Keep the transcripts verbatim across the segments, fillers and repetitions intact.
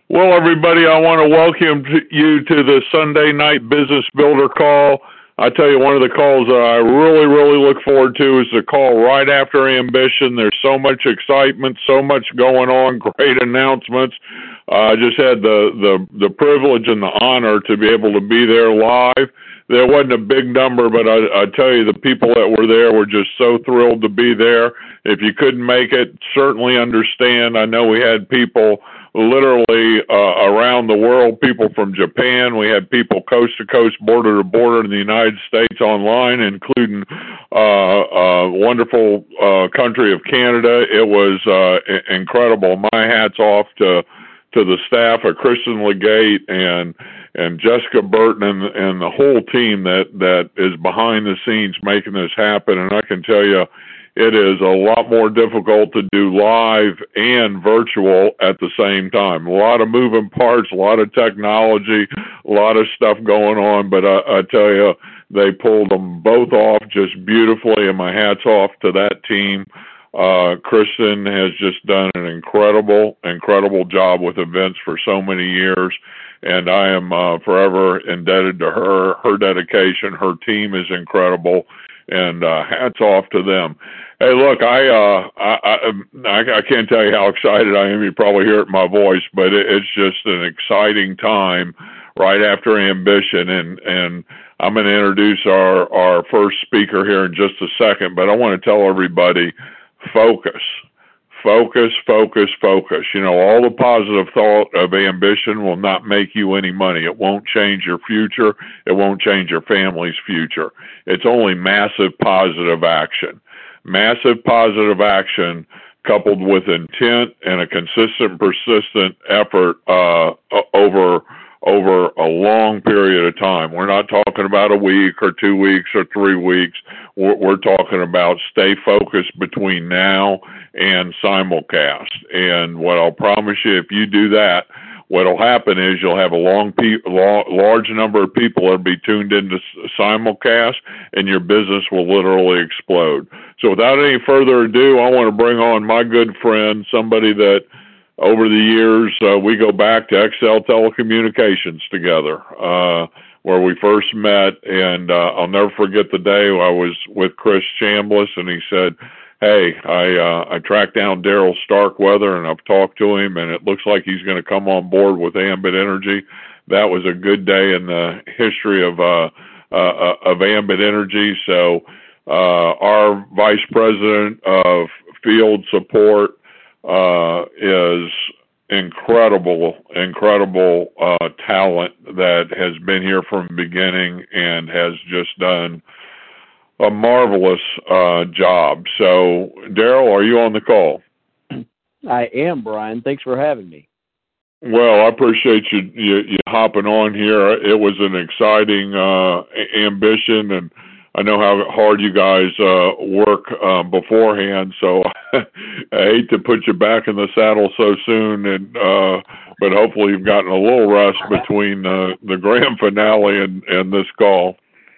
Well, everybody, I want to welcome you to the Sunday night Business Builder call. I tell you, one of the calls that I really, really look forward to is the call right after Ambition. There's so much excitement, so much going on, great announcements. Uh, I just had the, the, the privilege and the honor to be able to be there live. There wasn't a big number, but I, I tell you, the people that were there were just so thrilled to be there. If you couldn't make it, certainly understand. I know we had people literally uh, around the world, people from Japan. We had people coast to coast, border to border in the United States online, including uh, uh, wonderful uh, country of Canada. It was uh, incredible. My hat's off to to the staff of Kristen Legate and and Jessica Burton and, and the whole team that, that is behind the scenes making this happen. And I can tell you, it is a lot more difficult to do live and virtual at the same time. A lot of moving parts, a lot of technology, a lot of stuff going on, but I, I tell you, they pulled them both off just beautifully, and my hat's off to that team. Uh, Kristen has just done an incredible, incredible job with events for so many years, and I am uh, forever indebted to her. Her dedication, her team is incredible, and uh, hats off to them. Hey, look, I, uh, I, I I can't tell you how excited I am. You probably hear it in my voice, but it, it's just an exciting time right after Ambition, and and I'm going to introduce our our first speaker here in just a second. But I want to tell everybody, focus, focus, focus, focus. You know, all the positive thought of Ambition will not make you any money. It won't change your future. It won't change your family's future. It's only massive positive action. Massive positive action coupled with intent and a consistent, persistent effort uh, over over a long period of time. We're not talking about a week or two weeks or three weeks. We're, we're talking about stay focused between now and simulcast. And what I'll promise you, if you do that, what'll happen is you'll have a long, pe- large number of people that'll be tuned into simulcast, and your business will literally explode. So without any further ado, I want to bring on my good friend, somebody that over the years, uh, we go back to X L Telecommunications together, uh, where we first met, and uh, I'll never forget the day I was with Chris Chambliss, and he said, hey, I uh, I tracked down Daryl Starkweather, and I've talked to him, and it looks like he's going to come on board with Ambit Energy. That was a good day in the history of uh, uh, of Ambit Energy. So uh, our Vice President of Field Support uh, is incredible, incredible uh, talent that has been here from the beginning and has just done a marvelous uh, job. So, Daryl, are you on the call? I am, Brian. Thanks for having me. Well, I appreciate you, you, you hopping on here. It was an exciting uh, ambition, and I know how hard you guys uh, work uh, beforehand, so I hate to put you back in the saddle so soon, and uh, but hopefully you've gotten a little rest between uh, the grand finale and, and this call.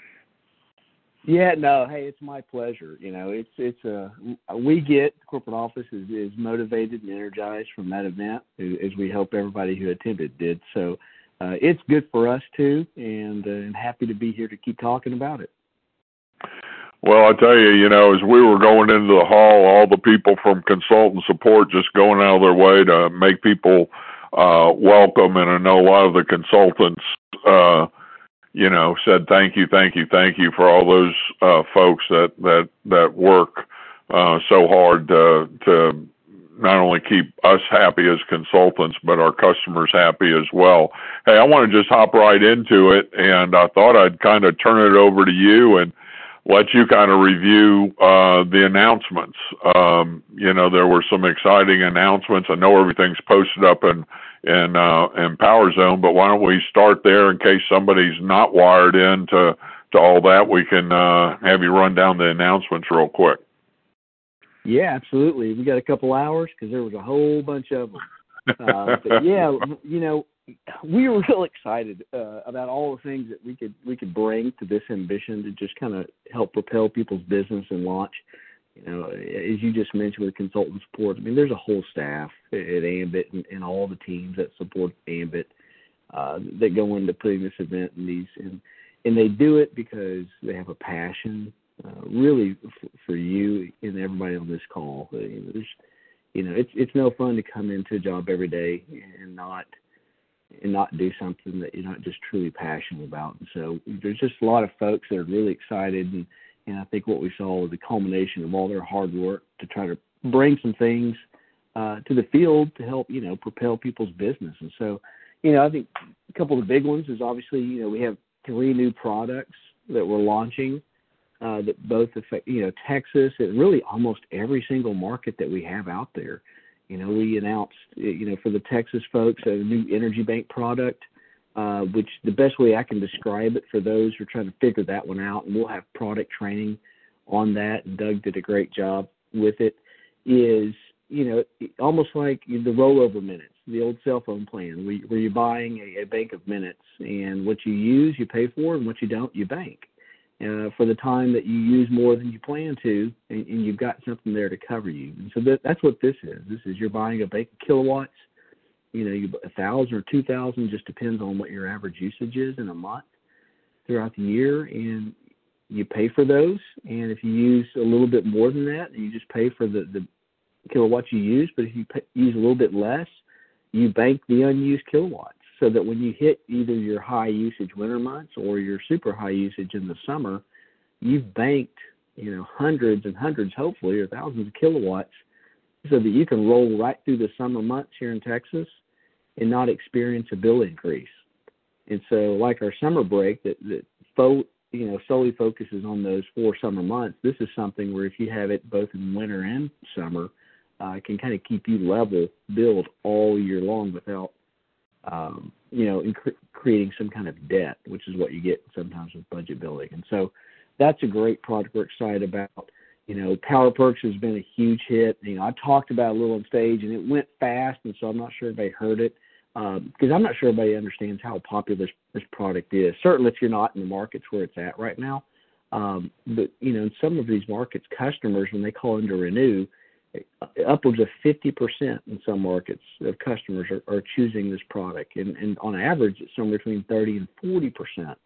Yeah, no, hey, it's my pleasure. You know, it's it's a uh, we get the corporate office is, is motivated and energized from that event, as we hope everybody who attended did. So uh, it's good for us too, and uh, and happy to be here to keep talking about it. Well, I tell you, you know, as we were going into the hall, all the people from consultant support just going out of their way to make people uh, welcome, and I know a lot of the consultants. Uh, you know, said thank you, thank you, thank you for all those uh, folks that that that work uh, so hard to to not only keep us happy as consultants, but our customers happy as well. Hey, I want to just hop right into it, and I thought I'd kind of turn it over to you and let you kind of review uh, the announcements. Um, you know, there were some exciting announcements. I know everything's posted up in in, uh, in Power Zone, but why don't we start there in case somebody's not wired in to, to all that. We can uh, have you run down the announcements real quick. Yeah, absolutely. We got a couple hours because there was a whole bunch of them. Uh, but yeah, you know, we were real excited uh, about all the things that we could we could bring to this ambition to just kind of help propel people's business and launch. You know, as you just mentioned with consultant support, I mean, there's a whole staff at Ambit and, and all the teams that support Ambit uh, that go into putting this event and these, and, and they do it because they have a passion, uh, really f- for you and everybody on this call. Uh, you know, there's, you know, it's it's no fun to come into a job every day and not and not do something that you're not just truly passionate about. And so there's just a lot of folks that are really excited, and, and I think what we saw was a culmination of all their hard work to try to bring some things uh, to the field to help, you know, propel people's business. And so, you know, I think a couple of the big ones is obviously, you know, we have three new products that we're launching uh, that both affect, you know, Texas and really almost every single market that we have out there. You know, we announced, you know, for the Texas folks, a new Energy Bank product, uh, which the best way I can describe it for those who are trying to figure that one out, and we'll have product training on that, and Doug did a great job with it, is, you know, almost like the rollover minutes, the old cell phone plan, where you're buying a, a bank of minutes, and what you use, you pay for, and what you don't, you bank. Uh, for the time that you use more than you plan to, and, and you've got something there to cover you. And so that, that's what this is. This is you're buying a bank of kilowatts, you know, you, a thousand or two thousand, just depends on what your average usage is in a month throughout the year, and you pay for those. And if you use a little bit more than that, you just pay for the, the kilowatts you use. But if you pay, use a little bit less, you bank the unused kilowatts, so that when you hit either your high usage winter months or your super high usage in the summer, you've banked, you know, hundreds and hundreds, hopefully, or thousands of kilowatts, so that you can roll right through the summer months here in Texas and not experience a bill increase. And so, like our summer break that, that fo- you know, solely focuses on those four summer months, this is something where if you have it both in winter and summer, uh, it can kind of keep you level billed all year long without Um, you know, in cre- creating some kind of debt, which is what you get sometimes with budget billing. And so that's a great product we're excited about. You know, Power Perks has been a huge hit. You know, I talked about it a little on stage, and it went fast, and so I'm not sure everybody heard it, because um, I'm not sure everybody understands how popular this, this product is. Certainly if you're not in the markets where it's at right now. Um, but, you know, in some of these markets, customers, when they call in to renew, upwards of fifty percent in some markets of customers are, are choosing this product. And, and on average, it's somewhere between thirty and forty percent.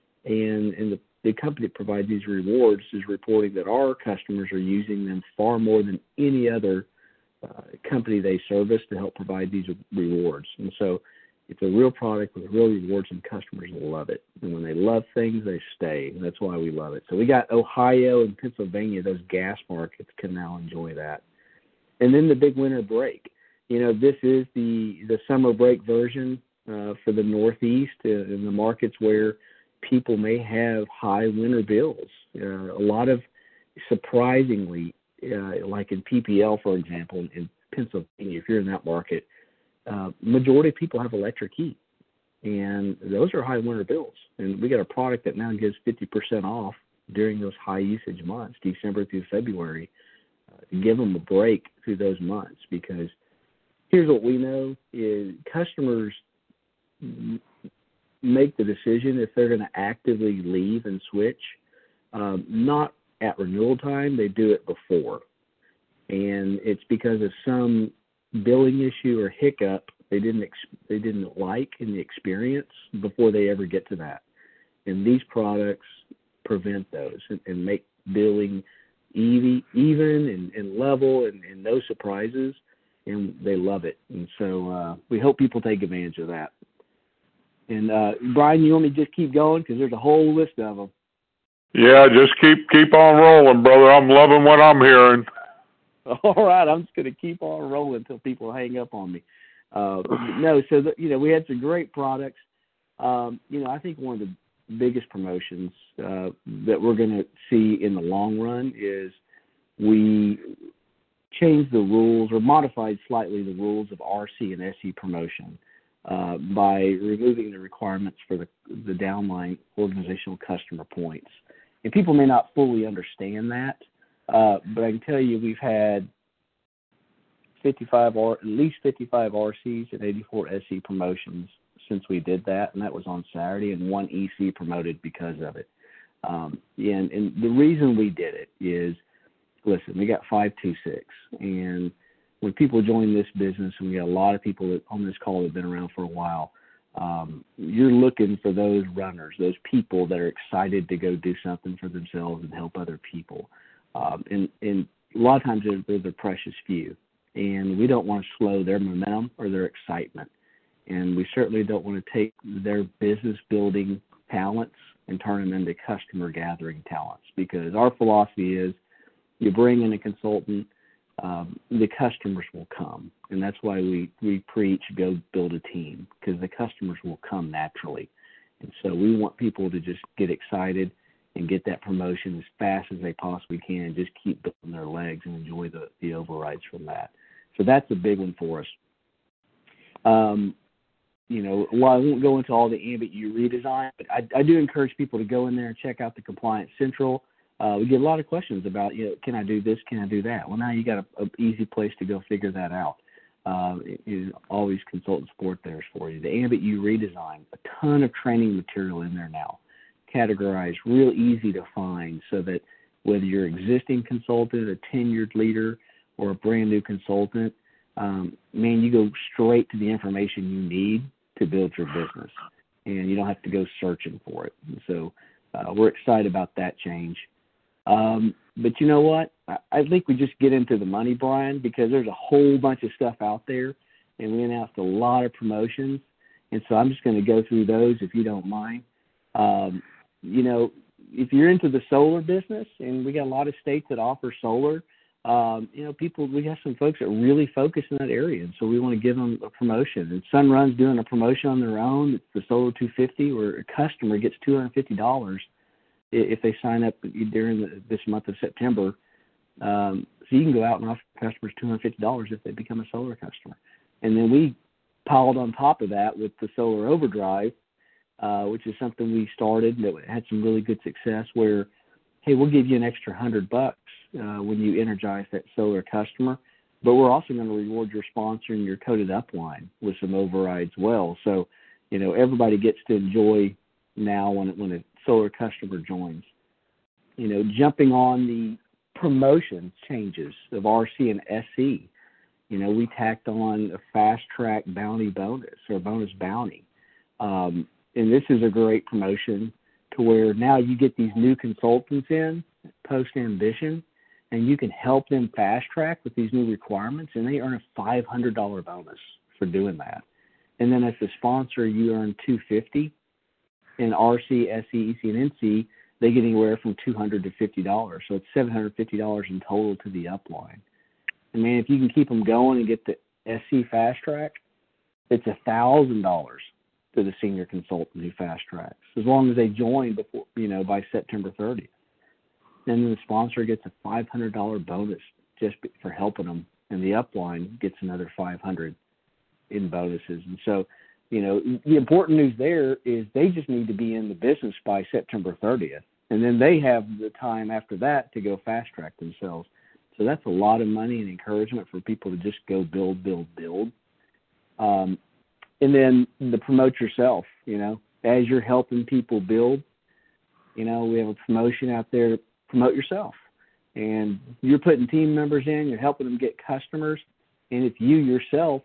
And, and the, the company that provides these rewards is reporting that our customers are using them far more than any other uh, company they service to help provide these rewards. And so it's a real product with real rewards, and customers love it. And when they love things, they stay. And that's why we love it. So we got Ohio and Pennsylvania, those gas markets can now enjoy that. And then the big winter break. You know, this is the, the summer break version uh, for the Northeast uh, in the markets where people may have high winter bills. Uh, a lot of, surprisingly, uh, like in P P L, for example, in Pennsylvania, if you're in that market, uh, majority of people have electric heat. And those are high winter bills. And we got a product that now gives fifty percent off during those high usage months, December through February, to give them a break through those months. Because here's what we know is customers make the decision if they're going to actively leave and switch, um, not at renewal time, they do it before. And it's because of some billing issue or hiccup they didn't ex- they didn't like in the experience before they ever get to that. And these products prevent those and, and make billing even, even and, and level and, and no surprises, and they love it. And so uh, we hope people take advantage of that. And uh, Brian, you want me to just keep going because there's a whole list of them. Yeah, just keep keep on rolling, brother. I'm loving what I'm hearing. All right, I'm just going to keep on rolling until people hang up on me. Uh, no, so the, you know, we had some great products. Um, you know, I think one of the biggest promotions uh, that we're going to see in the long run is we changed the rules or modified slightly the rules of R C and S C promotion uh, by removing the requirements for the, the downline organizational customer points. And people may not fully understand that, uh, but I can tell you we've had fifty-five or at least fifty-five R Cs and eighty-four S C promotions since we did that, and that was on Saturday, and one E C promoted because of it. Um, and, and the reason we did it is listen, we got five two six, and when people join this business, and we got a lot of people that, on this call that have been around for a while, um, you're looking for those runners, those people that are excited to go do something for themselves and help other people. Um, and, and a lot of times they're, they're the precious few, and we don't want to slow their momentum or their excitement. And we certainly don't want to take their business building talents and turn them into customer gathering talents, because our philosophy is you bring in a consultant, um, the customers will come. And that's why we, we preach go build a team, because the customers will come naturally. And so we want people to just get excited and get that promotion as fast as they possibly can, just keep building their legs and enjoy the, the overrides from that. So that's a big one for us. Um, you know, well, I won't go into all the Ambit U redesign, but I, I do encourage people to go in there and check out the Compliance Central. Uh, we get a lot of questions about, you know, can I do this? Can I do that? Well, now you got an easy place to go figure that out. Uh, it, it, always consultant support there for you. The Ambit U redesign, a ton of training material in there now, categorized, real easy to find, so that whether you're an existing consultant, a tenured leader, or a brand new consultant, um, man, you go straight to the information you need to build your business, and you don't have to go searching for it. And so uh, we're excited about that change. Um, but you know what? I, I think we just get into the money, Brian, because there's a whole bunch of stuff out there, and we announced a lot of promotions. And so I'm just going to go through those if you don't mind. Um, you know, if you're into the solar business, and we got a lot of states that offer solar, um, you know, people, we have some folks that really focus in that area. And so we want to give them a promotion. And Sunrun's doing a promotion on their own. It's the Solar two fifty, where a customer gets two hundred fifty dollars if they sign up during the, this month of September. Um, so you can go out and offer customers two hundred fifty dollars if they become a solar customer. And then we piled on top of that with the Solar Overdrive, uh, which is something we started that had some really good success, where, hey, we'll give you an extra hundred bucks uh, when you energize that solar customer, but we're also going to reward your sponsor and your coded upline with some overrides well. So, you know, everybody gets to enjoy now when it, when a solar customer joins. You know, jumping on the promotion changes of R C and S C, you know, we tacked on a fast track bounty bonus or bonus bounty. Um, and this is a great promotion to where now you get these new consultants in post Ambition, and you can help them fast track with these new requirements, and they earn a five hundred dollars bonus for doing that. And then as a sponsor, you earn two hundred fifty dollars. In R C, S C, E C, and N C, they get anywhere from two hundred dollars to fifty dollars. So it's seven hundred fifty dollars in total to the upline. And man, if you can keep them going and get the S C fast track, it's one thousand dollars to the senior consultant who fast tracks, as long as they join before, you know, by September thirtieth. And then the sponsor gets a five hundred dollars bonus just for helping them, and the upline gets another five hundred dollars in bonuses. And so, you know, the important news there is they just need to be in the business by September thirtieth, and then they have the time after that to go fast track themselves. So that's a lot of money and encouragement for people to just go build, build, build. Um, and then the promote yourself, you know, as you're helping people build, you know, we have a promotion out there, promote yourself. And you're putting team members in, you're helping them get customers. And if you yourself,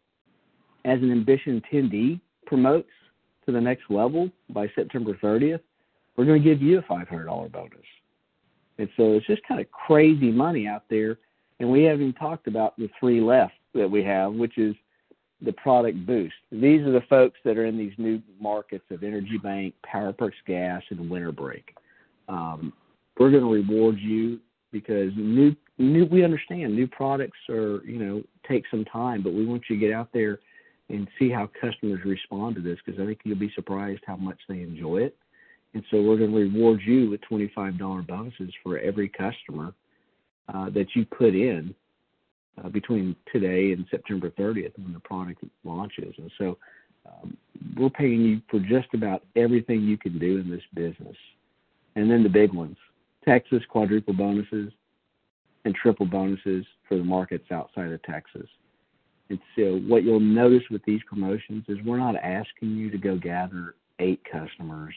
as an Ambition attendee, promotes to the next level by September thirtieth, we're going to give you a five hundred dollars bonus. And so it's just kind of crazy money out there. And we haven't even talked about the three left that we have, which is the product boost. These are the folks that are in these new markets of Energy Bank, PowerPerks Gas, and Winter Break. Um, we're going to reward you because new, new, we understand new products are, you know, take some time, but we want you to get out there and see how customers respond to this, because I think you'll be surprised how much they enjoy it. And so we're going to reward you with twenty-five dollars bonuses for every customer uh, that you put in uh, between today and September thirtieth when the product launches. And so um, we're paying you for just about everything you can do in this business. And then the big ones, Texas quadruple bonuses and triple bonuses for the markets outside of Texas. And so what you'll notice with these promotions is we're not asking you to go gather eight customers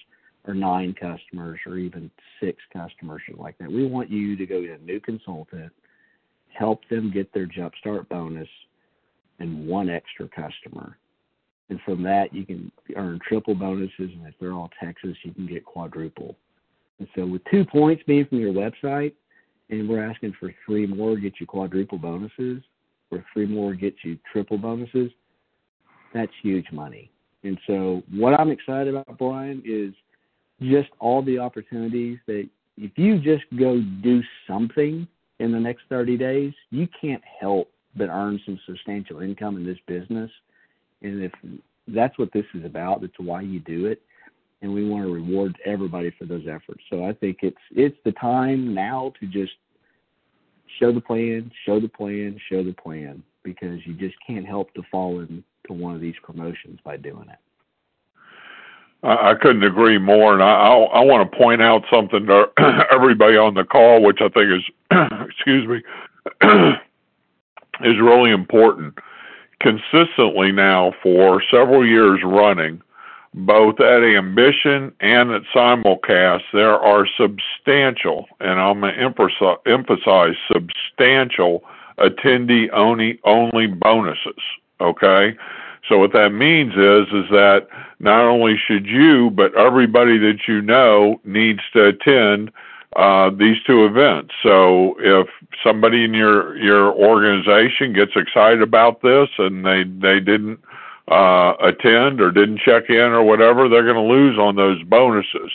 or nine customers or even six customers or like that. We want you to go get a new consultant, help them get their Jumpstart bonus and one extra customer. And from that, you can earn triple bonuses, and if they're all Texas, you can get quadruple. And so with two points being from your website, and we're asking for three more get you quadruple bonuses, or three more get you triple bonuses, that's huge money. And so what I'm excited about, Brian, is just all the opportunities that if you just go do something in the next thirty days, you can't help but earn some substantial income in this business. And if that's what this is about, that's why you do it. And we want to reward everybody for those efforts. So I think it's it's the time now to just show the plan, show the plan, show the plan, because you just can't help to fall into one of these promotions by doing it. I couldn't agree more, and I, I, I want to point out something to everybody on the call, which I think is, excuse me, is really important. Consistently now for several years running, both at Ambition and at Simulcast, there are substantial, and I'm going to emphasize substantial, attendee-only only bonuses, okay? So what that means is, is that not only should you, but everybody that you know needs to attend uh, these two events. So if somebody in your, your organization gets excited about this and they, they didn't uh, attend or didn't check in or whatever, they're going to lose on those bonuses.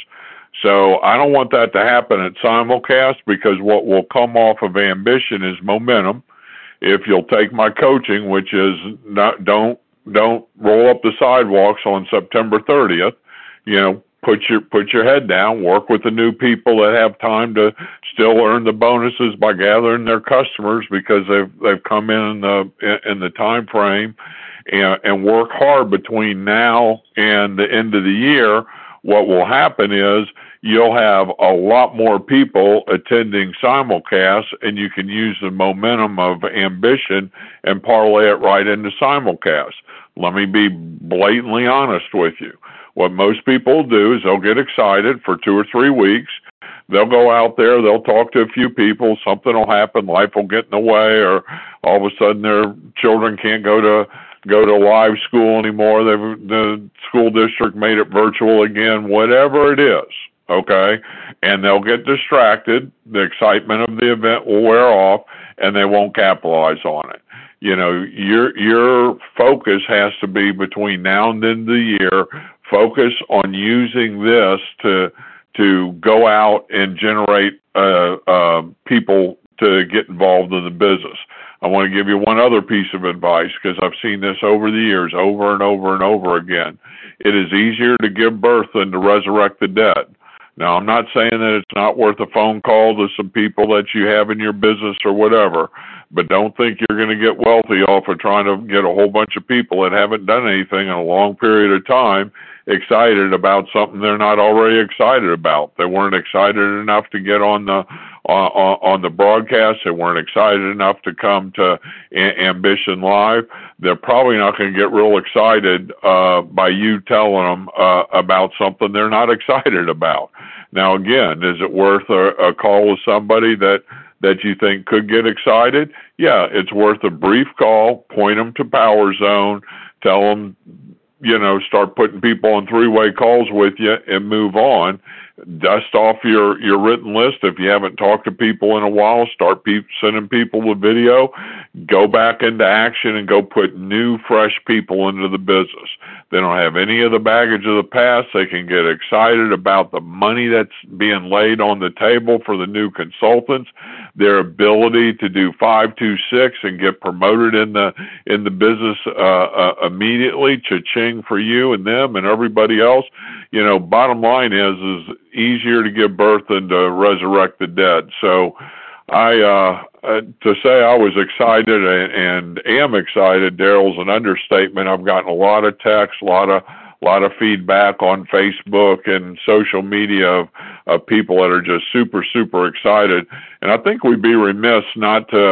So I don't want that to happen at Simulcast, because what will come off of Ambition is momentum. If you'll take my coaching, which is not, don't, don't roll up the sidewalks on September thirtieth, you know, put your, put your head down, work with the new people that have time to still earn the bonuses by gathering their customers because they've, they've come in in the, in the time frame, and, and work hard between now and the end of the year. What will happen is you'll have a lot more people attending Simulcast, and you can use the momentum of Ambition and parlay it right into Simulcast. Let me be blatantly honest with you. What most people do is they'll get excited for two or three weeks. They'll go out there, they'll talk to a few people, something will happen, life will get in the way, or all of a sudden their children can't go to go to live school anymore. They've, the school district made it virtual again, whatever it is, okay? And they'll get distracted. The excitement of the event will wear off, and they won't capitalize on it. You know, your your focus has to be between now and the end of the year. Focus on using this to to go out and generate uh, uh, people to get involved in the business. I want to give you one other piece of advice, because I've seen this over the years, over and over and over again. It is easier to give birth than to resurrect the dead. Now, I'm not saying that it's not worth a phone call to some people that you have in your business or whatever, but don't think you're going to get wealthy off of trying to get a whole bunch of people that haven't done anything in a long period of time excited about something they're not already excited about. They weren't excited enough to get on the on, on the broadcast. They weren't excited enough to come to A- Ambition Live. They're probably not going to get real excited uh, by you telling them uh, about something they're not excited about. Now, again, is it worth a, a call with somebody that that you think could get excited? Yeah, it's worth a brief call, point them to Power Zone, tell them, you know, start putting people on three-way calls with you and move on. Dust off your, your written list. If you haven't talked to people in a while, start pe- sending people the video. Go back into action and go put new, fresh people into the business. They don't have any of the baggage of the past. They can get excited about the money that's being laid on the table for the new consultants, their ability to do five two six and get promoted in the in the business uh, uh, immediately. Cha-ching for you and them and everybody else. You know, bottom line is, is easier to give birth than to resurrect the dead. So I, uh, uh, to say I was excited and, and am excited, Daryl's an understatement. I've gotten a lot of texts, a lot of, a lot of feedback on Facebook and social media of, of people that are just super, super excited. And I think we'd be remiss not to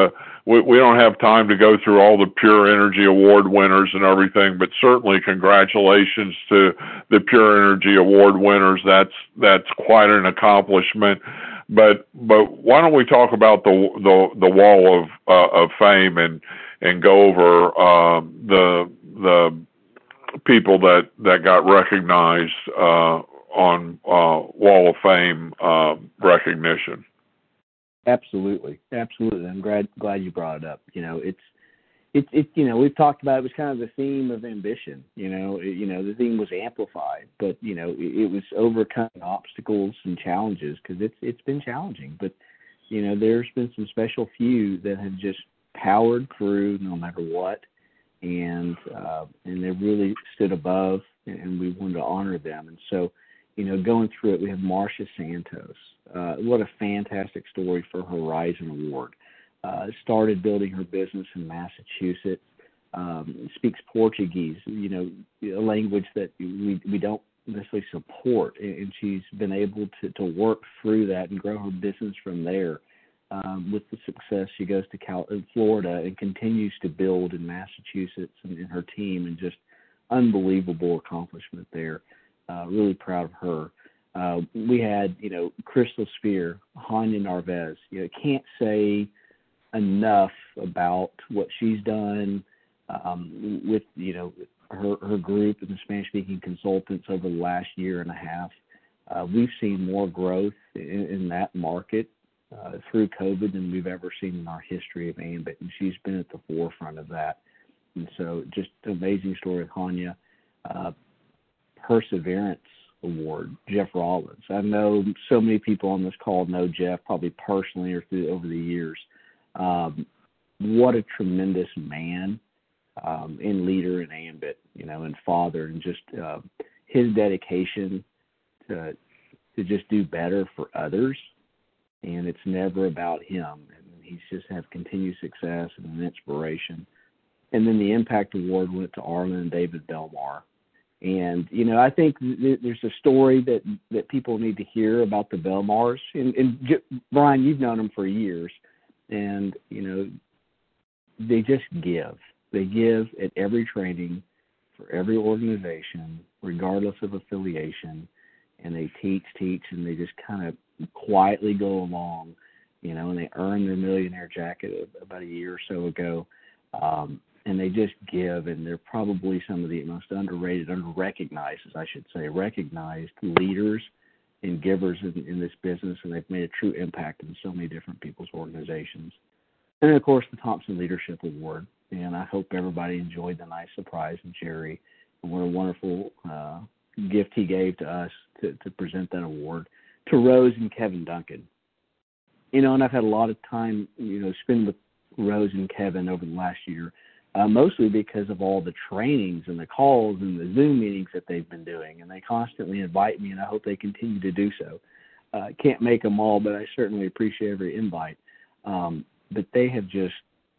we, we don't have time to go through all the Pure Energy Award winners and everything, but certainly congratulations to the Pure Energy Award winners. That's that's quite an accomplishment. But but why don't we talk about the the, the Wall of uh, of Fame and and go over uh, the the people that, that got recognized uh, on uh, Wall of Fame uh, recognition. Absolutely, absolutely. I'm glad glad you brought it up. You know, it's it's it. You know, we've talked about it was kind of the theme of ambition. You know, it, you know the theme was amplified, but you know it, it was overcoming obstacles and challenges because it's it's been challenging. But you know, there's been some special few that have just powered through no matter what, and uh, and they really stood above, and we wanted to honor them. And so, you know, going through it, we have Marcia Santos. Uh, what a fantastic story for Horizon Award. Uh, started building her business in Massachusetts. Um, speaks Portuguese, you know, a language that we we don't necessarily support, and she's been able to, to work through that and grow her business from there. Um, with the success, she goes to Cal- Florida and continues to build in Massachusetts and, and her team, and just unbelievable accomplishment there. Uh, really proud of her. Uh, we had, you know, Crystal Spear, Hanya Narvez. You know, can't say enough about what she's done um, with, you know, her her group and the Spanish-speaking consultants over the last year and a half. Uh, we've seen more growth in, in that market uh, through COVID than we've ever seen in our history of Ambit, and she's been at the forefront of that. And so, just an amazing story with Hanya. Uh, Perseverance Award, Jeff Rollins. I know so many people on this call know Jeff, probably personally or through over the years. Um, what a tremendous man um, and leader in Ambit, you know, and father, and just uh, his dedication to to just do better for others. And it's never about him. And he's just have continued success and an inspiration. And then the Impact Award went to Arlen and David Belmar. And, you know, I think th- there's a story that, that people need to hear about the Belmars. And, and J- Brian, you've known them for years. And, you know, they just give. They give at every training for every organization, regardless of affiliation. And they teach, teach, and they just kind of quietly go along, you know, and they earned their millionaire jacket about a year or so ago. Um, and they just give, and they're probably some of the most underrated, under-recognized, as I should say, recognized leaders and givers in, in this business, and they've made a true impact in so many different people's organizations. And, of course, the Thompson Leadership Award, and I hope everybody enjoyed the nice surprise of Jerry, and what a wonderful uh, gift he gave to us to, to present that award to Rose and Kevin Duncan. You know, and I've had a lot of time, you know, spend with Rose and Kevin over the last year, Uh, mostly because of all the trainings and the calls and the Zoom meetings that they've been doing. And they constantly invite me, and I hope they continue to do so. Uh, can't make them all, but I certainly appreciate every invite. Um, but they have just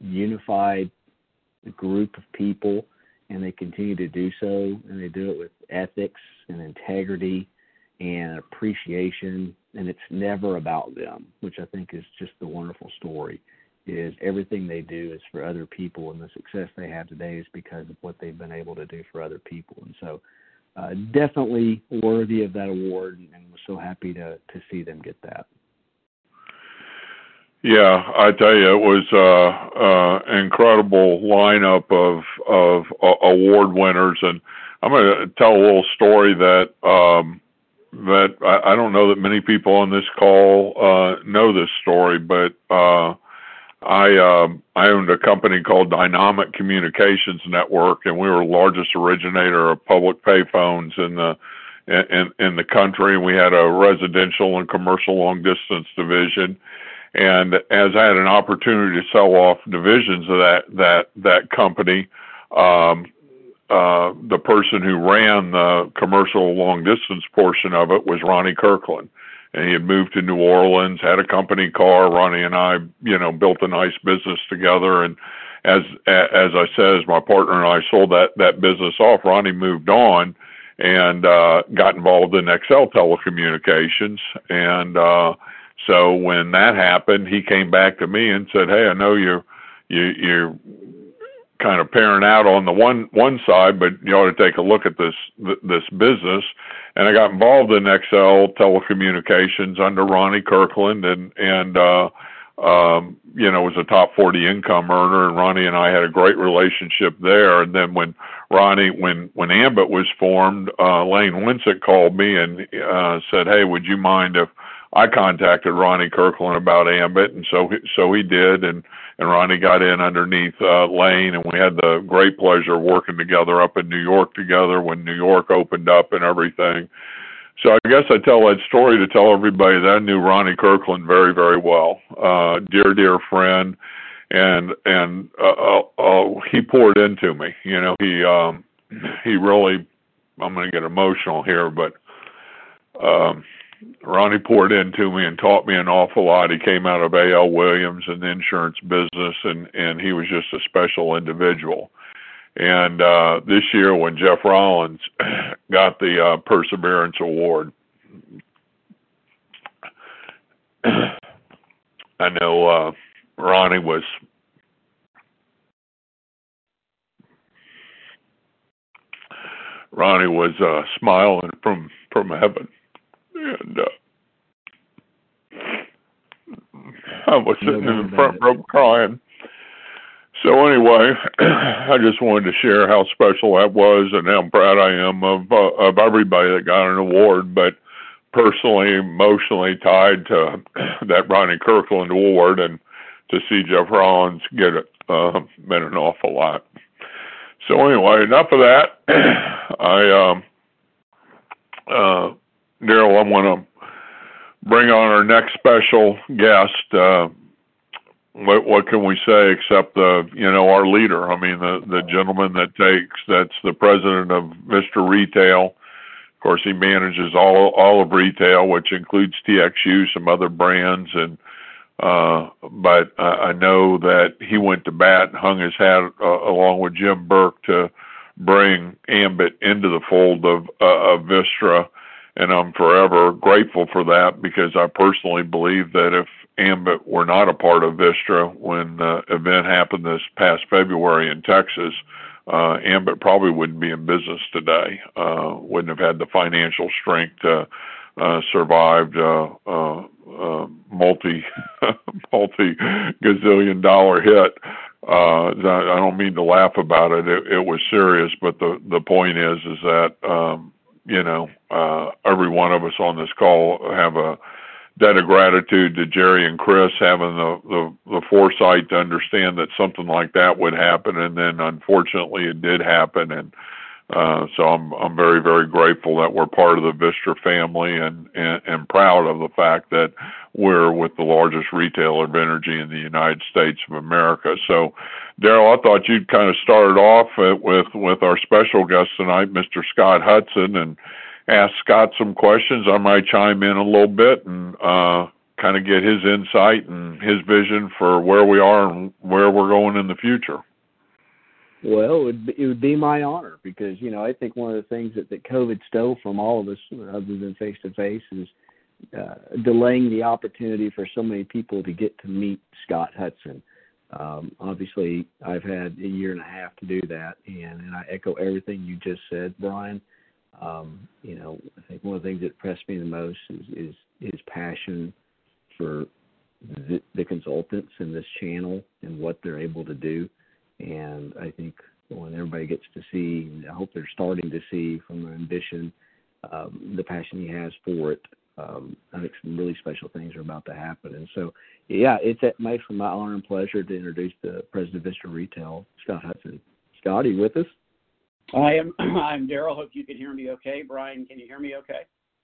unified a group of people, and they continue to do so, and they do it with ethics and integrity and appreciation, and it's never about them, which I think is just the wonderful story. Is everything they do is for other people, and the success they have today is because of what they've been able to do for other people. And so uh, definitely worthy of that award, and was so happy to, to see them get that. Yeah, I tell you, it was uh, uh, incredible lineup of, of uh, award winners. And I'm going to tell a little story that um, that I, I don't know that many people on this call uh, know this story, but uh, I uh, I owned a company called Dynamic Communications Network, and we were the largest originator of public payphones in the in in the country. We had a residential and commercial long distance division, and as I had an opportunity to sell off divisions of that that that company, um, uh, the person who ran the commercial long distance portion of it was Ronnie Kirkland. And he had moved to New Orleans, had a company car. Ronnie and I, you know, built a nice business together. And as as I said, as my partner and I sold that that business off, Ronnie moved on and uh, got involved in Excel Telecommunications. And uh, so when that happened, he came back to me and said, "Hey, I know you're you you're kind of pairing out on the one one side, but you ought to take a look at this this business. And I got involved in X L Telecommunications under Ronnie Kirkland, and and uh, um, you know was a top forty income earner. And Ronnie and I had a great relationship there. And then when Ronnie, when when Ambit was formed, uh, Lane Winsett called me and uh, said, "Hey, would you mind if I contacted Ronnie Kirkland about Ambit?" And so so he did, and and Ronnie got in underneath uh, Lane, and we had the great pleasure of working together up in New York together when New York opened up and everything. So I guess I tell that story to tell everybody that I knew Ronnie Kirkland very, very well, uh, dear, dear friend, and and uh, uh, he poured into me. You know, he um, he really. I'm going to get emotional here, but. Um, Ronnie poured into me and taught me an awful lot. He came out of A L Williams and the insurance business, and, and he was just a special individual. And uh, this year when Jeff Rollins got the uh, Perseverance Award, I know uh, Ronnie was Ronnie was uh, smiling from, from heaven. And uh, I was sitting no in the front row crying. So anyway, I just wanted to share how special that was and how proud I am of uh, of everybody that got an award. But personally, emotionally tied to that Ronnie Kirkland Award, and to see Jeff Rollins get it uh, meant an awful lot. So anyway, enough of that. I um uh. Daryl, I want to bring on our next special guest. Uh, what, what can we say except the, you know, our leader? I mean, the, the gentleman that takes, that's the president of Vistra Retail. Of course, he manages all all of retail, which includes T X U, some other brands, and uh, but uh, I know that he went to bat and hung his hat uh, along with Jim Burke to bring Ambit into the fold of, uh, of Vistra. And I'm forever grateful for that, because I personally believe that if Ambit were not a part of Vistra when the event happened this past February in Texas, uh, Ambit probably wouldn't be in business today, uh, wouldn't have had the financial strength to uh, survive uh, uh, uh, multi, multi gazillion dollar hit. Uh, I don't mean to laugh about it. It, it was serious, but the, the point is, is that, um, you know, uh, every one of us on this call have a debt of gratitude to Jerry and Chris having the, the, the foresight to understand that something like that would happen. And then unfortunately it did happen. And, uh, so I'm, I'm very, very grateful that we're part of the Vistra family, and, and, and proud of the fact that we're with the largest retailer of energy in the United States of America. So, Daryl, I thought you'd kind of start it off with, with our special guest tonight, Mister Scott Hudson, and ask Scott some questions. I might chime in a little bit and, uh, kind of get his insight and his vision for where we are and where we're going in the future. Well, it would, be, it would be my honor, because, you know, I think one of the things that, that COVID stole from all of us, other than face-to-face, is uh, delaying the opportunity for so many people to get to meet Scott Hudson. Um, obviously, I've had a year and a half to do that, and, and I echo everything you just said, Brian. Um, you know, I think one of the things that impressed me the most is, is his passion for the, the consultants in this channel and what they're able to do. And I think when everybody gets to see, I hope they're starting to see from the ambition, um, the passion he has for it, um, I think some really special things are about to happen. And so, yeah, it's at my, for my honor and pleasure to introduce the president of Vistra Retail, Scott Hudson. Scott, are you with us? I am. I'm Daryl. Hope you can hear me okay. Brian, can you hear me okay?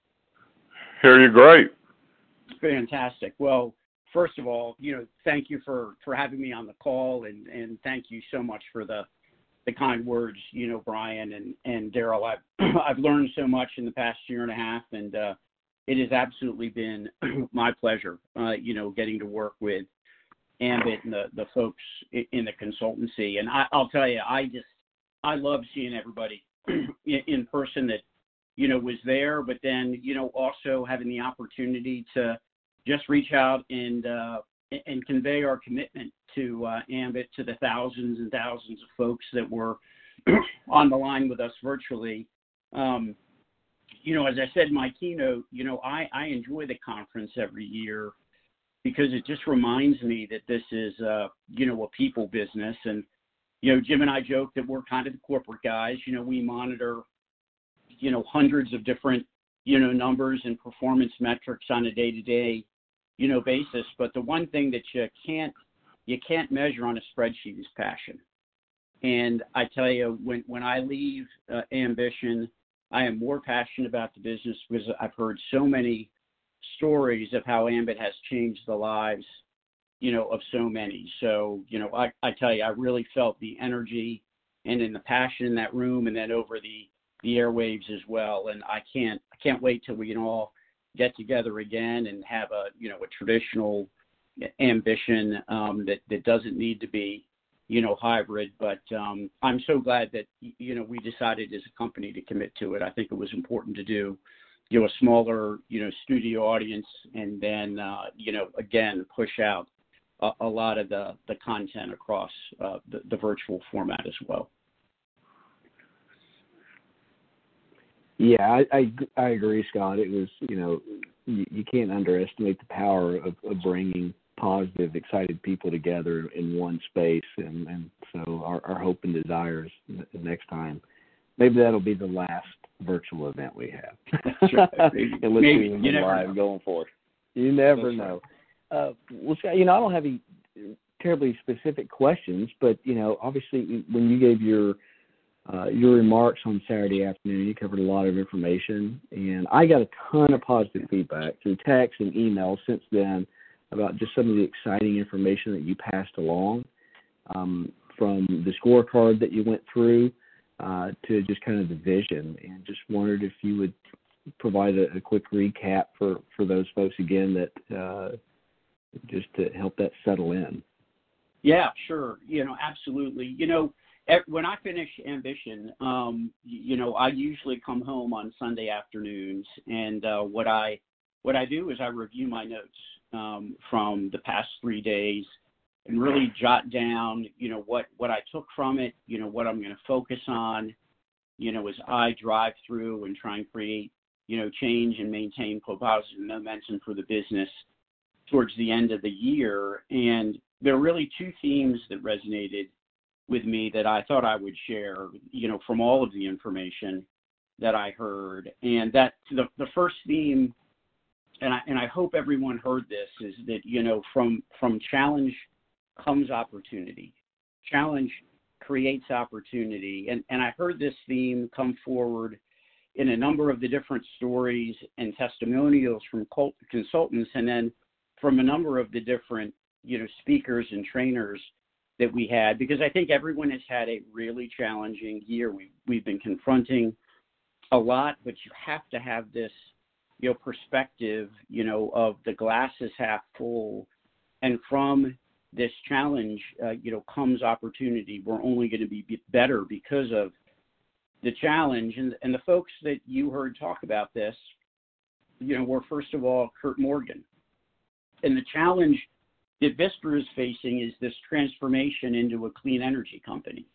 Hear you great. Fantastic. Well, first of all, you know, thank you for, for having me on the call, and, and thank you so much for the the kind words, you know, Brian and, and Daryl. I've, I've learned so much in the past year and a half, and uh, it has absolutely been my pleasure, uh, you know, getting to work with Ambit and the, the folks in the consultancy. And I, I'll tell you, I just, I love seeing everybody in person that, you know, was there, but then, you know, also having the opportunity to just reach out and uh, and convey our commitment to uh, Ambit, to the thousands and thousands of folks that were on the line with us virtually. Um, you know, as I said in my keynote, you know, I, I enjoy the conference every year because it just reminds me that this is, uh, you know, a people business. And, you know, Jim and I joke that we're kind of the corporate guys. You know, we monitor, you know, hundreds of different, you know, numbers and performance metrics on a day-to-day, you know, basis. But the one thing that you can't, you can't measure on a spreadsheet is passion. And I tell you, when, when I leave uh, Ambition, I am more passionate about the business because I've heard so many stories of how Ambit has changed the lives, you know, of so many. So, you know, I, I tell you, I really felt the energy and in the passion in that room, and then over the, the airwaves as well. And I can't, I can't wait till we can all get together again and have a, you know, a traditional Ambition um, that, that doesn't need to be, you know, hybrid. But um, I'm so glad that, you know, we decided as a company to commit to it. I think it was important to do, you know, a smaller, you know, studio audience, and then, uh, you know, again, push out a, a lot of the, the content across uh, the, the virtual format as well. Yeah, I, I, I agree, Scott. It was, you know, you, you can't underestimate the power of, of bringing positive, excited people together in one space. And, and so our, our hope and desires next time, maybe that'll be the last virtual event we have. That's right. Maybe, Unless maybe. we You never live know. going forward. You never That's know. Right. Uh, well, Scott, you know, I don't have any terribly specific questions, but, you know, obviously when you gave your Uh, your remarks on Saturday afternoon, you covered a lot of information, and I got a ton of positive feedback through text and email since then about just some of the exciting information that you passed along, um, from the scorecard that you went through uh, to just kind of the vision, and just wondered if you would provide a, a quick recap for, for those folks again that uh, just to help that settle in. Yeah, sure. You know, absolutely. You know, when I finish Ambition, um, you know, I usually come home on Sunday afternoons, and uh, what I what I do is I review my notes um, from the past three days and really jot down, you know, what, what I took from it, you know, what I'm going to focus on, you know, as I drive through and try and create, you know, change and maintain positive momentum for the business towards the end of the year. And there are really two themes that resonated with me that I thought I would share, you know, from all of the information that I heard. And that the, the first theme, and I, and I hope everyone heard this, is that, you know, from, from challenge comes opportunity. Challenge creates opportunity. And, and I heard this theme come forward in a number of the different stories and testimonials from consultants, and then from a number of the different, you know, speakers and trainers that we had, because I think everyone has had a really challenging year. We, we've been confronting a lot, but you have to have this, you know, perspective, you know, of the glass is half full. And from this challenge, uh, you know, comes opportunity. We're only going to be better because of the challenge. And, and the folks that you heard talk about this, you know, were first of all, Kurt Morgan. And the challenge that Vistra is facing is this transformation into a clean energy company.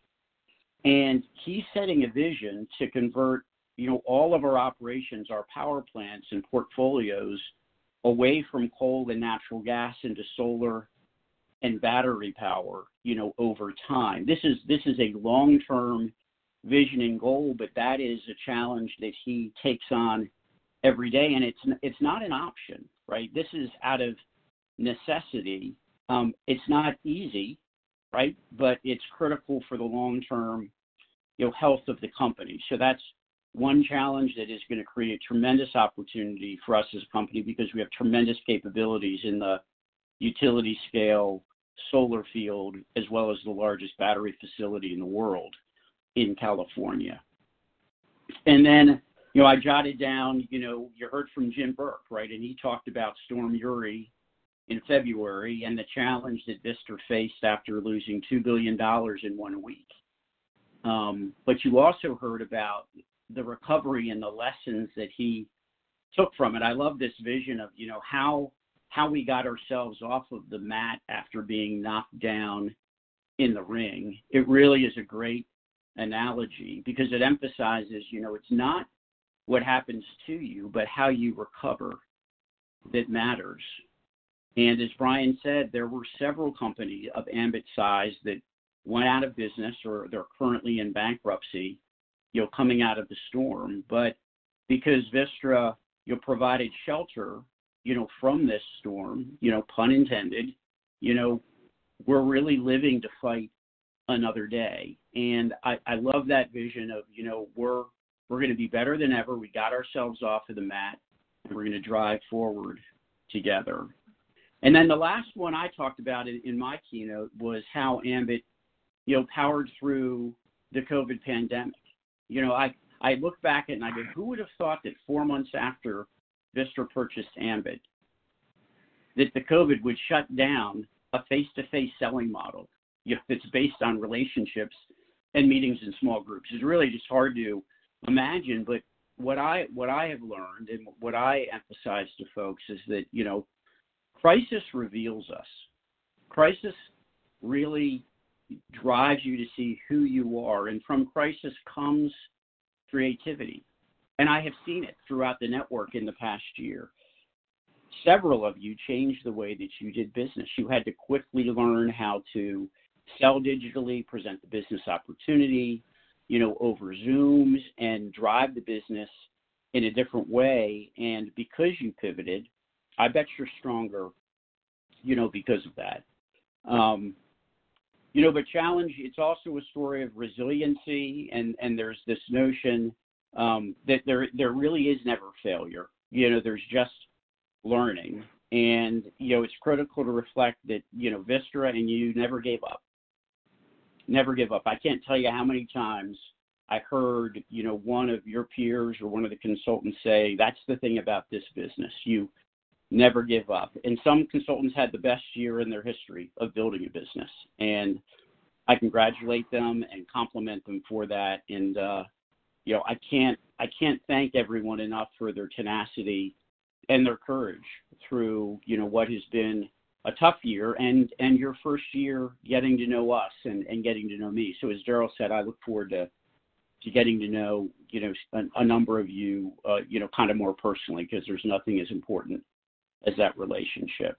And he's setting a vision to convert, you know, all of our operations, our power plants and portfolios away from coal and natural gas into solar and battery power, you know, over time. This is, this is a long-term vision and goal, but that is a challenge that he takes on every day. And it's, it's not an option, right? This is out of necessity. Um, it's not easy, right? But it's critical for the long-term, you know, health of the company. So that's one challenge that is going to create tremendous opportunity for us as a company, because we have tremendous capabilities in the utility scale solar field, as well as the largest battery facility in the world in California. And then, you know, I jotted down, you know, you heard from Jim Burke, right? And he talked about Storm Uri in February and the challenge that Vistra faced after losing two billion dollars in one week. Um, but you also heard about the recovery and the lessons that he took from it. I love this vision of, you know, how how we got ourselves off of the mat after being knocked down in the ring. It really is a great analogy because it emphasizes, you know, it's not what happens to you, but how you recover that matters. And as Brian said, there were several companies of Ambit size that went out of business or they're currently in bankruptcy, you know, coming out of the storm. But because Vistra, you know, provided shelter, you know, from this storm, you know, pun intended, you know, we're really living to fight another day. And I, I love that vision of, you know, we're we're going to be better than ever. We got ourselves off of the mat and we're going to drive forward together. And then the last one I talked about in, in my keynote was how Ambit, you know, powered through the COVID pandemic. You know, I, I look back at it and I go, who would have thought that four months after Vistra purchased Ambit, that the COVID would shut down a face-to-face selling model, you know, that's based on relationships and meetings in small groups. It's really just hard to imagine. But what I what I have learned and what I emphasize to folks is that, you know, crisis reveals us. Crisis really drives you to see who you are, and from crisis comes creativity. And I have seen it throughout the network in the past year. Several of you changed the way that you did business. You had to quickly learn how to sell digitally, present the business opportunity, you know, over Zooms, and drive the business in a different way. And because you pivoted, I bet you're stronger, you know, because of that. Um, you know, but challenge, it's also a story of resiliency, and, and there's this notion um, that there there really is never failure. You know, there's just learning. And, you know, it's critical to reflect that, you know, Vistra and you never gave up. Never give up. I can't tell you how many times I heard, you know, one of your peers or one of the consultants say, that's the thing about this business. You never give up. And some consultants had the best year in their history of building a business. And I congratulate them and compliment them for that. And, uh, you know, I can't, I can't thank everyone enough for their tenacity and their courage through, you know, what has been a tough year and, and your first year getting to know us and, and getting to know me. So as Daryl said, I look forward to, to getting to know, you know, a, a number of you, uh, you know, kind of more personally, because there's nothing as important as that relationship.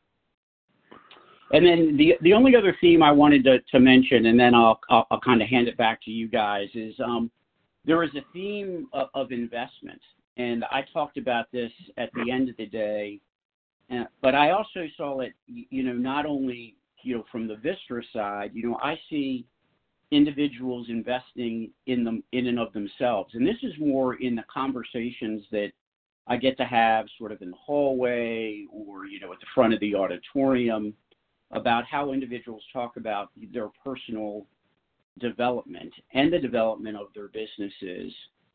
And then the the only other theme I wanted to, to mention, and then I'll, I'll, I'll kind of hand it back to you guys, is um, there is a theme of, of investment. And I talked about this at the end of the day, uh, but I also saw it, you know, not only, you know, from the Vistra side, you know, I see individuals investing in them in and of themselves. And this is more in the conversations that I get to have sort of in the hallway or, you know, at the front of the auditorium about how individuals talk about their personal development and the development of their businesses.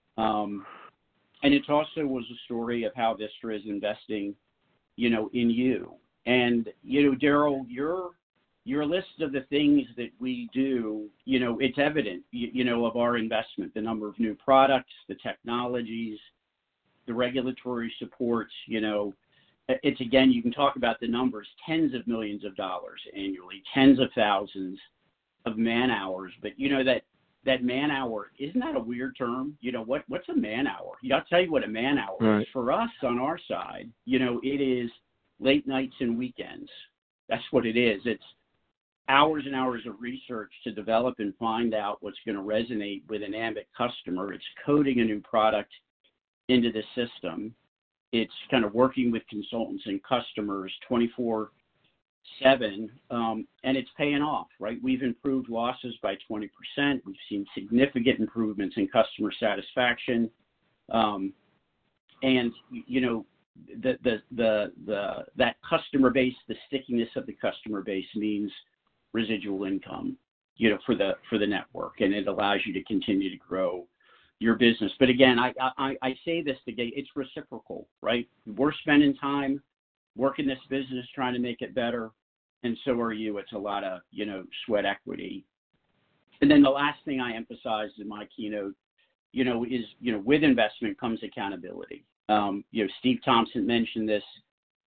Um, and it also was a story of how Vistra is investing, you know, in you. And, you know, Daryl, your your list of the things that we do, you know, it's evident, you, you know, of our investment, the number of new products, the technologies, the regulatory supports, you know, it's, again, you can talk about the numbers, tens of millions of dollars annually, tens of thousands of man hours. But, you know, that that man hour, isn't that a weird term? You know, what what's a man hour? I'll tell you what a man hour right. is. For us on our side, you know, it is late nights and weekends. That's what it is. It's hours and hours of research to develop and find out what's going to resonate with an Ambit customer. It's coding a new product into the system. It's kind of working with consultants and customers twenty-four seven, um, and it's paying off, right? We've improved losses by twenty percent. We've seen significant improvements in customer satisfaction. Um, and, you know, the, the, the, the, that customer base, the stickiness of the customer base means residual income, you know, for the, for the network, and it allows you to continue to grow your business. But again, I, I, I say this today, it's reciprocal, right? We're spending time working this business, trying to make it better, and so are you. It's a lot of, you know, sweat equity. And then the last thing I emphasized in my keynote, you know, is, you know, with investment comes accountability. Um, you know, Steve Thompson mentioned this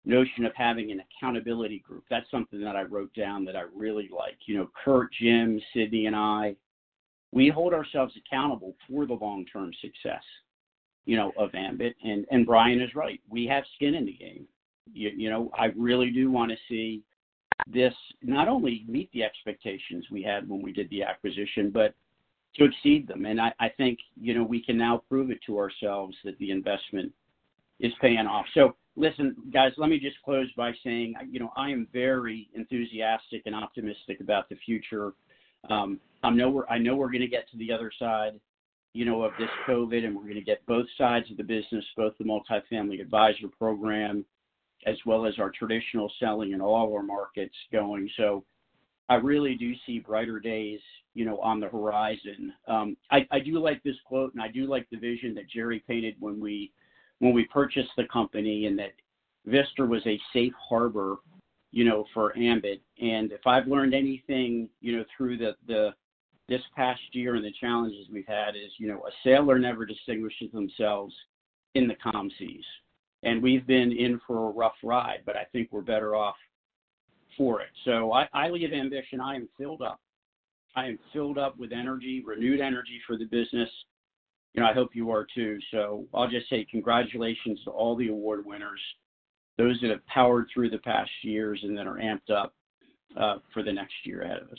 notion of having an accountability group. That's something that I wrote down that I really like. You know, Kurt, Jim, Sydney, and I, we hold ourselves accountable for the long-term success, you know, of Ambit. And, and Brian is right. We have skin in the game. You, you know, I really do want to see this not only meet the expectations we had when we did the acquisition, but to exceed them. And I, I think, you know, we can now prove it to ourselves that the investment is paying off. So listen, guys, let me just close by saying, you know, I am very enthusiastic and optimistic about the future. Um, I know we're, I know we're going to get to the other side, you know, of this COVID, and we're going to get both sides of the business, both the multifamily advisor program, as well as our traditional selling in all of our markets going. So I really do see brighter days, you know, on the horizon. Um, I, I do like this quote, and I do like the vision that Jerry painted when we when we purchased the company, and that Vistra was a safe harbor, you know, for Ambit. And if I've learned anything, you know, through the, the this past year and the challenges we've had is, you know, a sailor never distinguishes themselves in the calm seas. And we've been in for a rough ride, but I think we're better off for it. So I, I leave ambition. I am filled up. I am filled up with energy, renewed energy for the business. You know, I hope you are too. So I'll just say congratulations to all the award winners, those that have powered through the past years and that are amped up uh, for the next year ahead of us.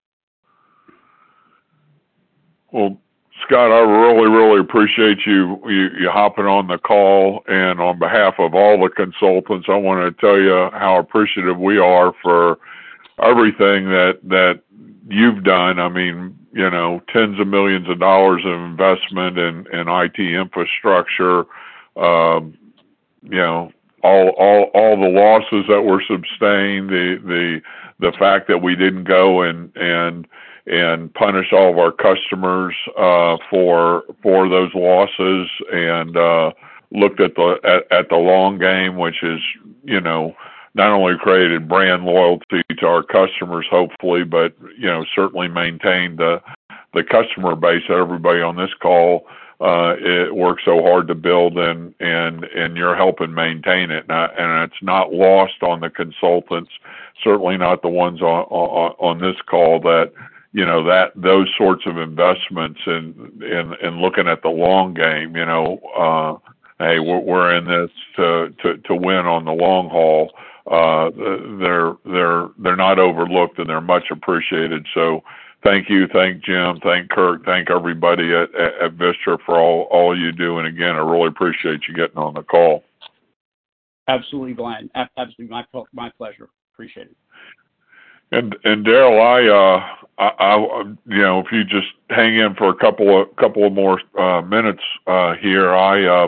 Well, Scott, I really, really appreciate you, you you hopping on the call. And on behalf of all the consultants, I want to tell you how appreciative we are for everything that that you've done. I mean, you know, tens of millions of dollars of investment in, in I T infrastructure, um, you know, all all all the losses that were sustained, the the the fact that we didn't go and and and punish all of our customers uh, for for those losses, and uh, looked at the at, at the long game, which is, you know, not only created brand loyalty to our customers, hopefully, but, you know, certainly maintained the the customer base that everybody on this call uh, it works so hard to build, and and and you're helping maintain it, and, I, and it's not lost on the consultants, certainly not the ones on on, on this call, that, you know, that those sorts of investments and in, in, in looking at the long game, you know, uh, hey, we're, we're in this to, to, to win on the long haul. Uh, they're, they're, they're not overlooked, and they're much appreciated. So thank you. Thank Jim. Thank Kirk. Thank everybody at, at, at Vistra for all, all you do. And again, I really appreciate you getting on the call. Absolutely, Glenn. Absolutely. My, my pleasure. Appreciate it. And and Daryl, I, uh, I, I, you know, if you just hang in for a couple of couple of more uh, minutes uh, here, I, uh,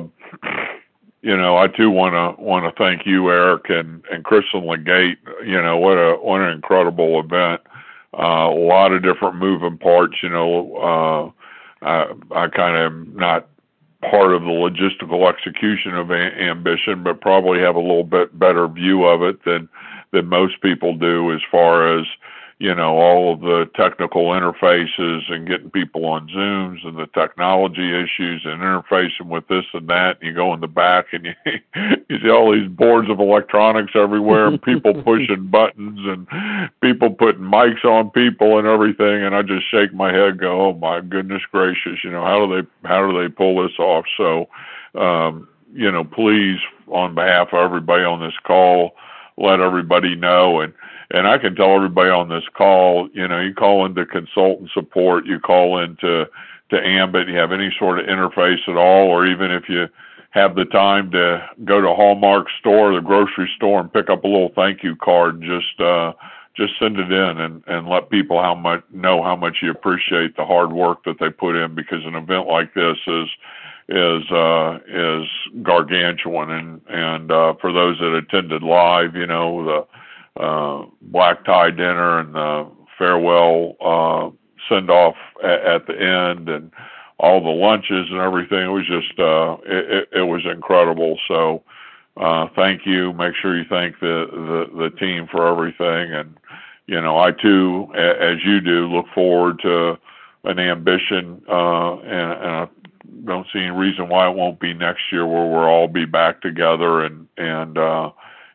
you know, I too want to want to thank you, Eric, and and Kristen Legate. You know, what a what an incredible event. Uh, a lot of different moving parts. You know, uh, I, I kind of am not part of the logistical execution of a- Ambition, but probably have a little bit better view of it than. than most people do, as far as, you know, all of the technical interfaces and getting people on Zooms and the technology issues and interfacing with this and that. And you go in the back and you, you see all these boards of electronics everywhere, and people pushing buttons and people putting mics on people and everything. And I just shake my head, go, oh my goodness gracious, you know, how do they, how do they pull this off? So, um, you know, please, on behalf of everybody on this call, let everybody know. And, and I can tell everybody on this call, you know, you call into consultant support, you call into to Ambit, you have any sort of interface at all, or even if you have the time to go to Hallmark store or the grocery store and pick up a little thank you card, just uh, just send it in and, and let people how much know how much you appreciate the hard work that they put in, because an event like this is is uh is gargantuan. And and uh for those that attended live, you know, the uh black tie dinner and the farewell uh send off at, at the end, and all the lunches and everything, it was just uh it, it, it was incredible. So uh thank you. Make sure you thank the, the the team for everything. And you know, I too, as you do, look forward to an Ambition, uh and, and a don't see any reason why it won't be next year, where we'll all be back together and, and, uh,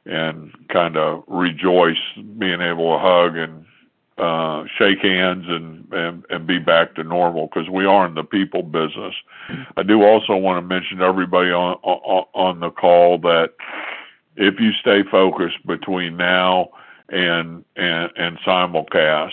and kind of rejoice being able to hug and uh, shake hands and, and, and be back to normal, because we are in the people business. I do also want to mention to everybody on, on, on the call that if you stay focused between now and, and, and simulcast,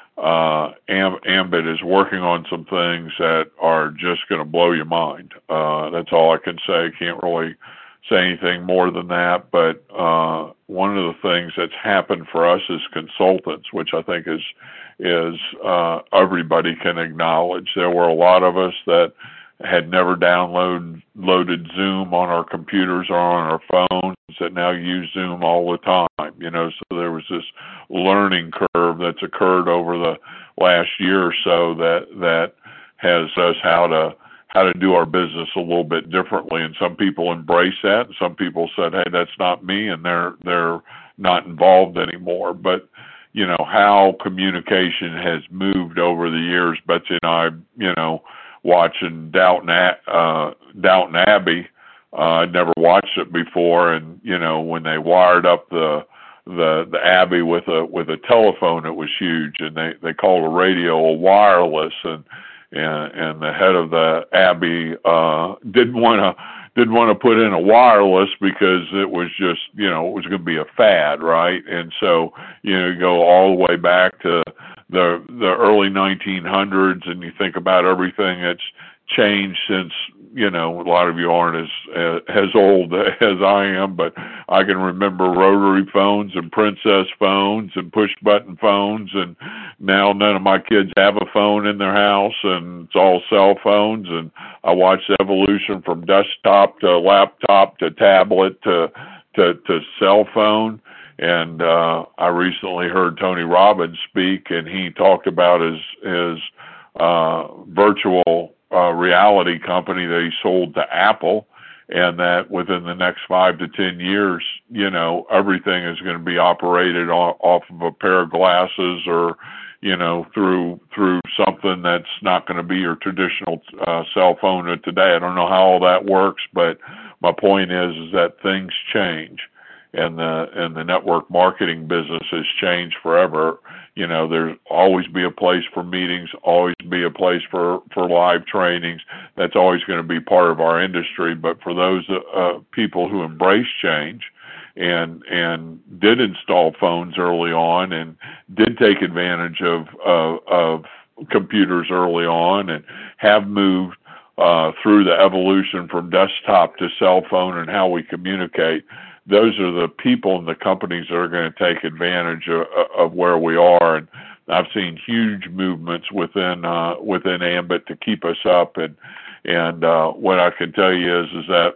uh, Am- Ambit is working on some things that are just going to blow your mind. Uh, that's all I can say. Can't really say anything more than that, but uh, one of the things that's happened for us as consultants, which I think is is uh, everybody can acknowledge, there were a lot of us that had never downloaded loaded Zoom on our computers or on our phones that now use Zoom all the time. You know, so there was this learning curve that's occurred over the last year or so that that has us how to how to do our business a little bit differently. And some people embrace that, and some people said, hey, that's not me, and they're they're not involved anymore. But, you know, how communication has moved over the years. Betsy and I, you know, watching Downton, uh, Downton Abbey, uh, I'd never watched it before, and, you know, when they wired up the the the Abbey with a with a telephone, it was huge, and they they called a radio a wireless, and And, and the head of the Abbey uh, didn't want to didn't want to put in a wireless because it was just, you know, it was going to be a fad, right? And so, you know, you go all the way back to the the early nineteen hundreds, and you think about everything that's changed since. You know, a lot of you aren't as uh, as old as I am, but I can remember rotary phones and princess phones and push button phones, and now none of my kids have a phone in their house, and it's all cell phones. And I watched the evolution from desktop to laptop to tablet to to, to cell phone. And uh, I recently heard Tony Robbins speak, and he talked about his his uh, virtual Uh, reality company that he sold to Apple, and that within the next five to ten years, you know, everything is going to be operated off, off of a pair of glasses, or, you know, through through something that's not going to be your traditional uh, cell phone of today. I don't know how all that works, but my point is, is that things change, and the and the network marketing business has changed forever. You know, there's always be a place for meetings, always be a place for, for live trainings. That's always going to be part of our industry. But for those uh, people who embrace change and and did install phones early on and did take advantage of of, of computers early on and have moved uh, through the evolution from desktop to cell phone and how we communicate, those are the people and the companies that are going to take advantage of, of where we are. And I've seen huge movements within uh, within Ambit to keep us up. And and uh, what I can tell you is is that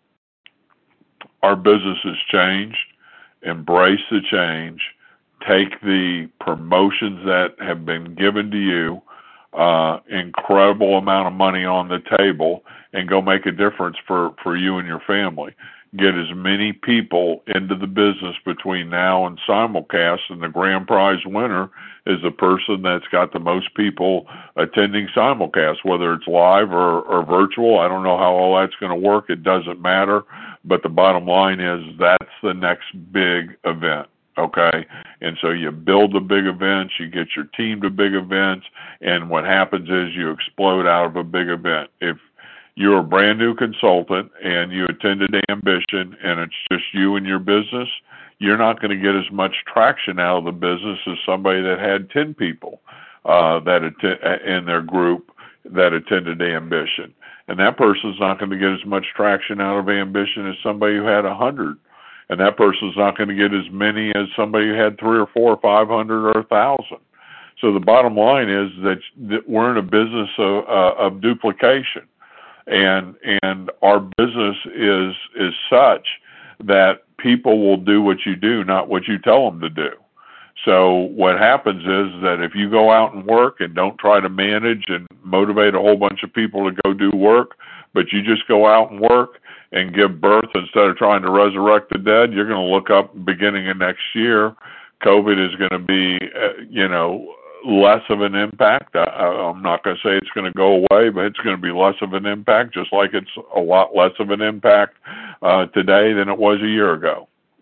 our business has changed. Embrace the change. Take the promotions that have been given to you, uh, incredible amount of money on the table, and go make a difference for, for you and your family. Get as many people into the business between now and simulcast, and the grand prize winner is the person that's got the most people attending simulcast, whether it's live or, or virtual. I don't know how all that's going to work. It doesn't matter. But the bottom line is that's the next big event. Okay. And so you build the big events, you get your team to big events, and what happens is you explode out of a big event. If you're a brand new consultant and you attended Ambition and it's just you and your business, you're not going to get as much traction out of the business as somebody that had ten people uh, that att- in their group that attended Ambition. And that person's not going to get as much traction out of Ambition as somebody who had a hundred. And that person's not going to get as many as somebody who had three or four or five hundred or a thousand. So the bottom line is that, that we're in a business of, uh, of duplication. And and our business is is such that people will do what you do, not what you tell them to do. So what happens is that if you go out and work and don't try to manage and motivate a whole bunch of people to go do work, but you just go out and work and give birth instead of trying to resurrect the dead, you're going to look up beginning of next year, COVID is going to be, uh, you know, less of an impact. I, I'm not going to say it's going to go away, but it's going to be less of an impact, just like it's a lot less of an impact uh, today than it was a year ago.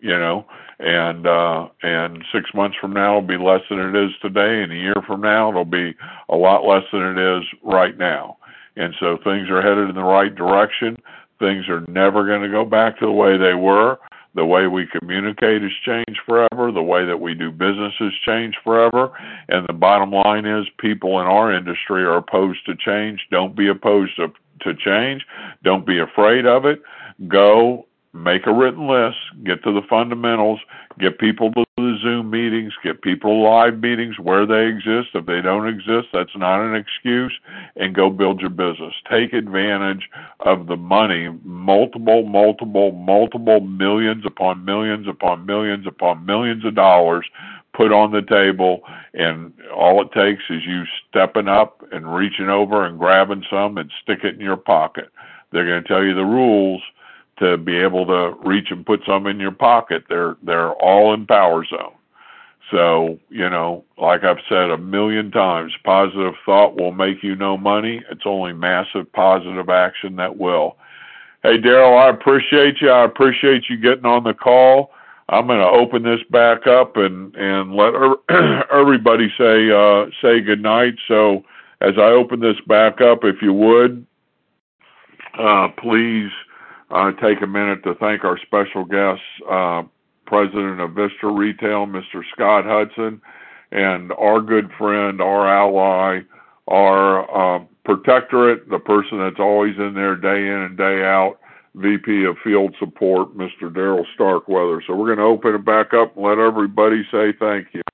you know, and uh, and six months from now it'll be less than it is today, and a year from now it'll be a lot less than it is right now. And so things are headed in the right direction. Things are never going to go back to the way they were. The way we communicate has changed forever. The way that we do business has changed forever. And the bottom line is people in our industry are opposed to change. Don't be opposed to, to change. Don't be afraid of it. Go make a written list, get to the fundamentals, get people to the Zoom meetings, get people to live meetings where they exist. If they don't exist, that's not an excuse, and go build your business. Take advantage of the money, multiple, multiple, multiple millions upon millions upon millions upon millions of dollars put on the table, and all it takes is you stepping up and reaching over and grabbing some and stick it in your pocket. They're going to tell you the rules to be able to reach and put some in your pocket. They're they're all in Power Zone. So, you know, like I've said a million times, positive thought will make you no money. It's only massive positive action that will. Hey, Daryl, I appreciate you. I appreciate you getting on the call. I'm going to open this back up and, and let er- everybody say uh, say goodnight. So as I open this back up, if you would, uh, please Uh, take a minute to thank our special guest, uh, President of Vista Retail, Mister Scott Hudson, and our good friend, our ally, our uh, protectorate, the person that's always in there day in and day out, V P of Field Support, Mister Daryl Starkweather. So we're going to open it back up and let everybody say thank you.